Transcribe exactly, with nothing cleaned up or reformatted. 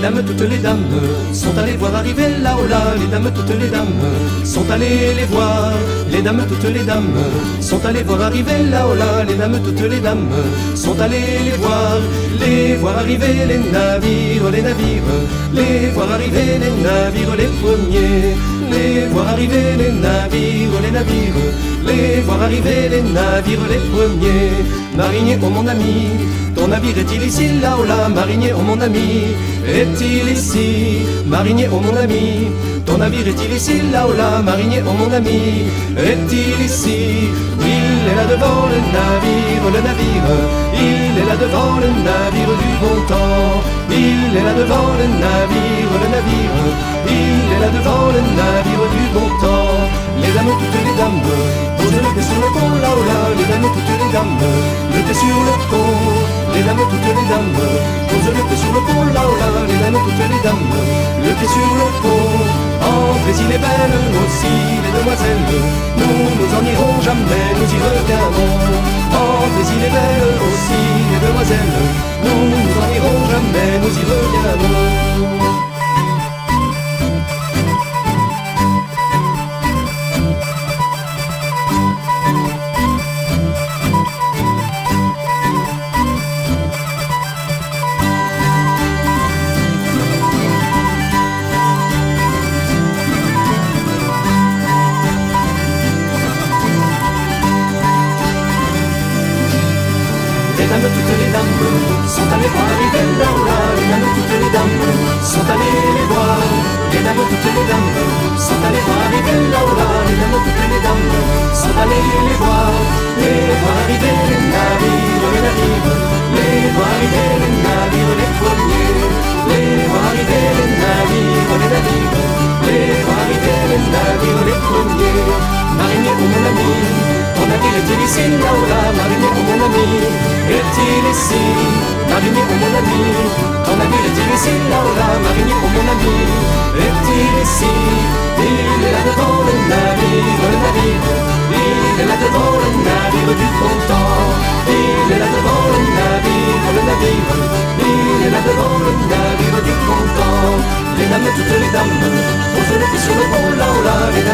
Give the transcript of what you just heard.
dames, toutes les dames sont allées voir arriver là-haut-là. Les dames, toutes les dames sont allées les voir. Les dames, toutes les dames sont allées voir arriver là-haut-là. Les dames, toutes les dames sont allées les voir. Les voir arriver les navires, les navires. Les voir arriver les navires, les premiers. Les voir arriver les navires, les navires. Les voir arriver les navires, les premiers. Marinier, oh mon ami, ton navire est-il ici, là ou là? Marinier, oh mon ami, est-il ici? Marinier, oh mon ami, ton navire est-il ici, là ou là? Marinier, oh mon ami, est-il ici? Il est là devant le navire, le navire. Il est là devant le navire du bon temps. Il est là devant le navire, le navire. Il est là devant le navire du bon temps. Les dames, toutes les dames, posent le pied sur le pont, là ou là. Les dames, toutes les dames, le pied sur le pont. Les dames, toutes les dames, posent le pied sur le pont, là ou là. Les dames, toutes les dames, le pied sur le pont. Entrez, il est belle, aussi les demoiselles. Nous, nous en irons jamais, nous y reviendrons. Entrez, il est belle, aussi les demoiselles. Nous, nous en irons jamais, nous y reviendrons. Les dames, toutes les dames sont allées voir arriver là-haut-là. Les dames, toutes les dames sont allées les voir. Les dames, toutes les dames sont allées voir arriver là-haut-là. Les dames, toutes les dames sont allées les voir. Les voir arriver les navires, les navires. Les voir arriver les navires, les premiers. Les voir arriver les navires, les navires. Les voir arriver les navires, les premiers. Marinier, oh mon ami, ton navire est-il ici, là-haut-là? Marinier, oh mon ami, est-il ici? Marinier, oh mon ami, ton navire est-il ici, là-haut-là? Marinier, oh mon ami, est-il ici? Il est là devant le navire, le navire. Il est là devant le navire du bon temps. Il est là devant le navire, le navire. Il est là devant le navire du bon temps. Les dames, toutes les dames, posent le pied sur le pont, là-haut-là. Les dames,